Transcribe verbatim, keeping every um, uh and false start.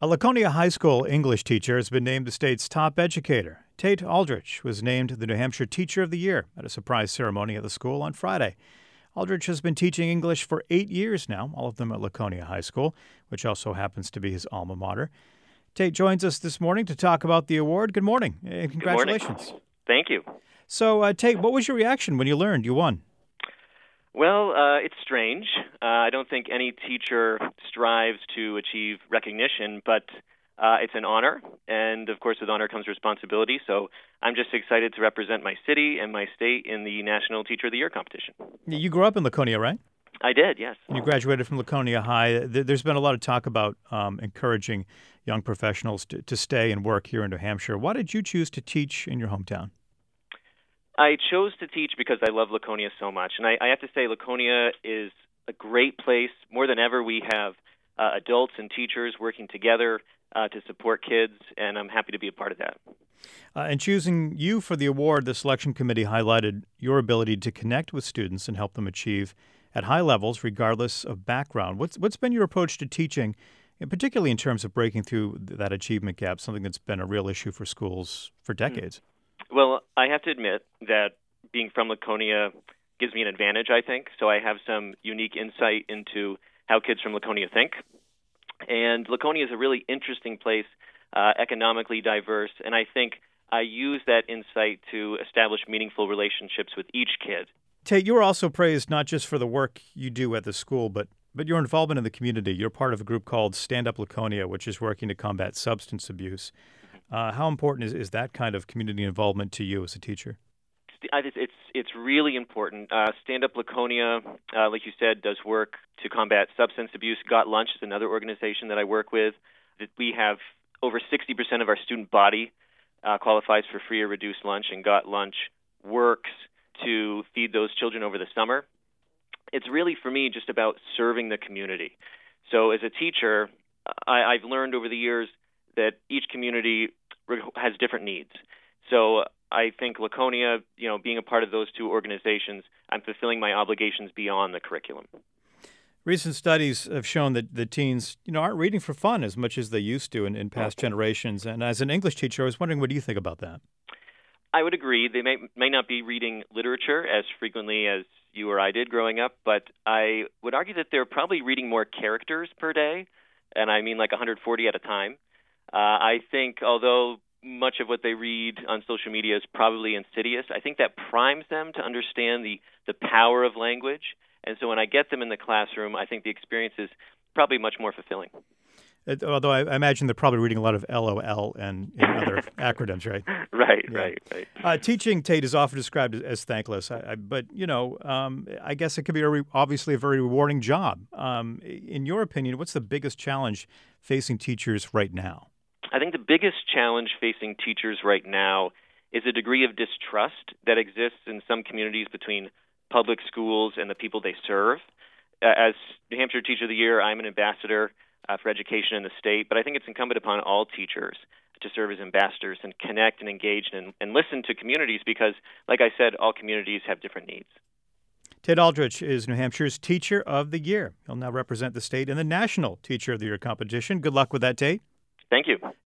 A Laconia High School English teacher has been named the state's top educator. Tate Aldrich was named the New Hampshire Teacher of the Year at a surprise ceremony at the school on Friday. Aldrich has been teaching English for eight years now, all of them at Laconia High School, which also happens to be his alma mater. Tate joins us this morning to talk about the award. Good morning and congratulations. Good morning. Thank you. So, uh, Tate, what was your reaction when you learned you won? Well, uh, it's strange. Uh, I don't think any teacher strives to achieve recognition, but uh, it's an honor. And, of course, with honor comes responsibility. So I'm just excited to represent my city and my state in the National Teacher of the Year competition. You grew up in Laconia, right? I did, yes. You graduated from Laconia High. There's been a lot of talk about um, encouraging young professionals to, to stay and work here in New Hampshire. Why did you choose to teach in your hometown? I chose to teach because I love Laconia so much. And I, I have to say Laconia is a great place. More than ever, we have uh, adults and teachers working together uh, to support kids, and I'm happy to be a part of that. Uh, and choosing you for the award, the selection committee highlighted your ability to connect with students and help them achieve at high levels, regardless of background. What's What's been your approach to teaching, and particularly in terms of breaking through that achievement gap, something that's been a real issue for schools for decades? Mm-hmm. Well, I have to admit that being from Laconia gives me an advantage, I think. So I have some unique insight into how kids from Laconia think. And Laconia is a really interesting place, uh, economically diverse, and I think I use that insight to establish meaningful relationships with each kid. Tate, you were also praised not just for the work you do at the school, but but your involvement in the community. You're part of a group called Stand Up Laconia, which is working to combat substance abuse. Uh, how important is, is that kind of community involvement to you as a teacher? It's it's really important. Uh, Stand Up Laconia, uh, like you said, does work to combat substance abuse. Got Lunch is another organization that I work with. We have over sixty percent of our student body uh, qualifies for free or reduced lunch, and Got Lunch works to feed those children over the summer. It's really, for me, just about serving the community. So as a teacher, I, I've learned over the years that each community has different needs. So I think Laconia, you know, being a part of those two organizations, I'm fulfilling my obligations beyond the curriculum. Recent studies have shown that the teens, you know, aren't reading for fun as much as they used to in, in past generations. And as an English teacher, I was wondering, what do you think about that? I would agree. They may may not be reading literature as frequently as you or I did growing up, but I would argue that they're probably reading more characters per day, and I mean like one hundred forty at a time. Uh, I think although much of what they read on social media is probably insidious, I think that primes them to understand the, the power of language. And so when I get them in the classroom, I think the experience is probably much more fulfilling. It, although I, I imagine they're probably reading a lot of L O L and, and other acronyms, right? Right, yeah. right, right. Uh, teaching, Tate, is often described as, as thankless, I, I, but, you know, um, I guess it could be a re- obviously a very rewarding job. Um, in your opinion, what's the biggest challenge facing teachers right now? I think the biggest challenge facing teachers right now is a degree of distrust that exists in some communities between public schools and the people they serve. Uh, as New Hampshire Teacher of the Year, I'm an ambassador uh, for education in the state, but I think it's incumbent upon all teachers to serve as ambassadors and connect and engage and, and listen to communities because, like I said, all communities have different needs. Tate Aldrich is New Hampshire's Teacher of the Year. He'll now represent the state in the National Teacher of the Year competition. Good luck with that, Tate. Thank you.